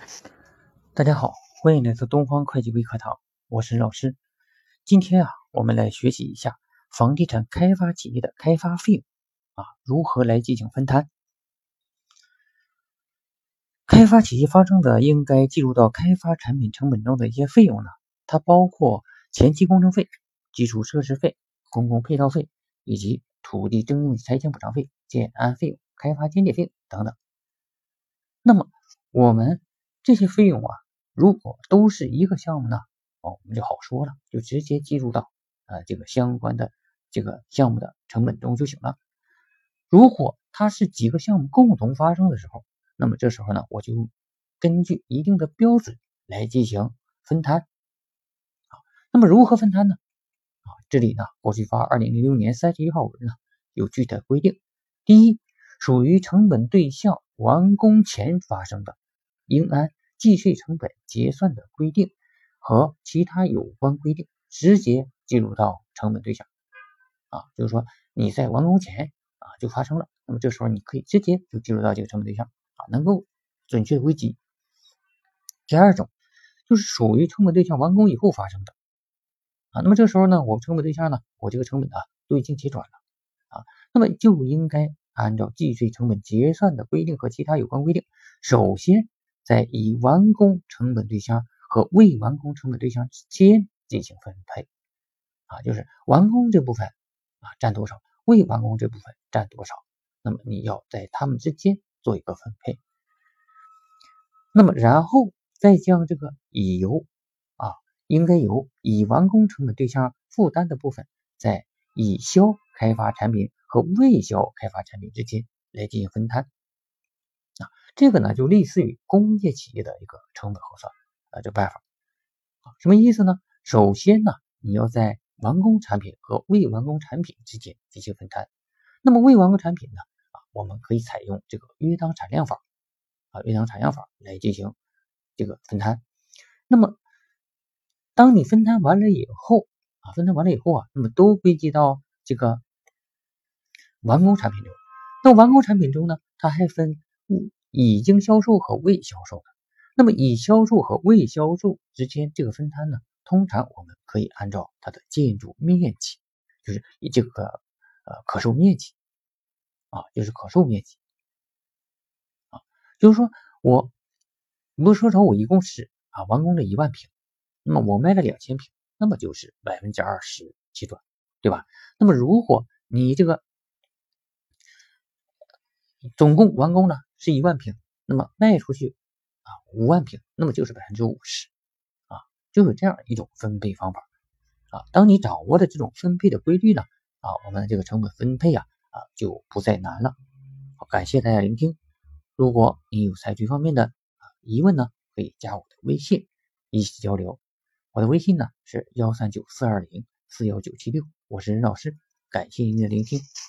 大家好，欢迎来到东方会计微课堂，我是任老师。今天我们来学习一下房地产开发企业的开发费用如何来进行分摊。开发企业发生的应该计入到开发产品成本中的一些费用呢，它包括前期工程费、基础设施费、公共配套费以及土地征用拆迁补偿费、建安费用、开发间接费用等等。那么我们这些费用如果都是一个项目呢，我们就好说了，就直接计入到这个相关的这个项目的成本中就行了。如果它是几个项目共同发生的时候，那么这时候呢，我就根据一定的标准来进行分摊。那么如何分摊呢？这里呢，国税发2006年31号文呢有具体的规定。第一，属于成本对象完工前发生的，应按计税成本结算的规定和其他有关规定直接计入到成本对象。就是说你在完工前就发生了，那么这时候你可以直接就计入到这个成本对象能够准确的归集。第二种就是属于成本对象完工以后发生的那么这时候呢，我成本对象呢，我这个成本都已经结转了那么就应该按照计税成本结算的规定和其他有关规定，首先在已完工成本对象和未完工成本对象之间进行分配就是完工这部分占多少，未完工这部分占多少，那么你要在它们之间做一个分配。那么然后再将这个应该由已完工成本对象负担的部分，在已销开发产品和未销开发产品之间来进行分摊这个呢就类似于工业企业的一个成本核算这办法什么意思呢？首先呢，你要在完工产品和未完工产品之间进行分摊。那么未完工产品呢我们可以采用这个约当产量法来进行这个分摊。那么当你分摊完了以后那么都归集到这个完工产品中。那完工产品中呢，它还分已经销售和未销售的。那么已销售和未销售之间这个分摊呢，通常我们可以按照它的建筑面积，就是以这个可售面积就是说不是说我一共是完工了1万平，那么我卖了2000平，那么就是20%起转，对吧？那么如果你这个总共完工呢是1万平，那么卖出去5万平，那么就是50%就是这样一种分配方法当你掌握了这种分配的规律呢我们这个成本分配就不再难了。好，感谢大家聆听。如果你有财税方面的疑问呢，可以加我的微信一起交流。我的微信呢是13942041976，我是任老师，感谢您的聆听。